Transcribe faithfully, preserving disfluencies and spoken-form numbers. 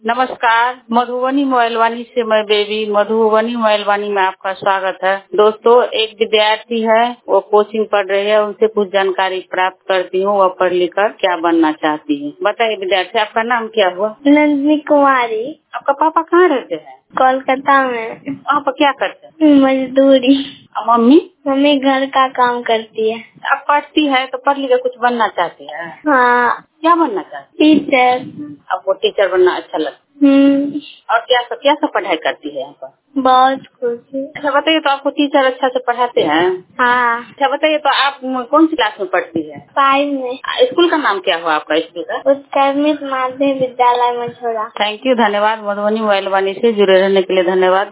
नमस्कार, मधुबनी मोबाइलवानी से मैं बेबी मधुबनी मोबाइलवानी में आपका स्वागत है। दोस्तों, एक विद्यार्थी है, वो कोचिंग पढ़ रही है, उनसे कुछ जानकारी प्राप्त करती हूँ। वह पढ़ लिख कर क्या बनना चाहती है। बताइए विद्यार्थी, आपका नाम क्या हुआ? नंदिनी कुमारी। आपका पापा कहाँ रहते हैं? कोलकाता में। आप क्या करते हैं? मजदूरी। और मम्मी? मम्मी घर का काम करती है। आप पढ़ती है तो पढ़ लिख कर कुछ बनना चाहती है? हाँ। क्या बनना चाहती? टीचर। आपको टीचर बनना अच्छा लगता है? हम्म। और क्या सब क्या सब पढ़ाई करती है यहाँ पर? बहुत खुश। अच्छा बताइए, तो आपको टीचर अच्छा से पढ़ाते हैं? हाँ। अच्छा बताइए, तो आप कौन सी क्लास में पढ़ती है? फाइव में। स्कूल का नाम क्या हुआ आपका स्कूल का? उत्क्रमित माध्यमिक विद्यालय मझौरा। थैंक यू, धन्यवाद। मधुबनी मोबाइलवानी से जुड़े रहने के लिए धन्यवाद।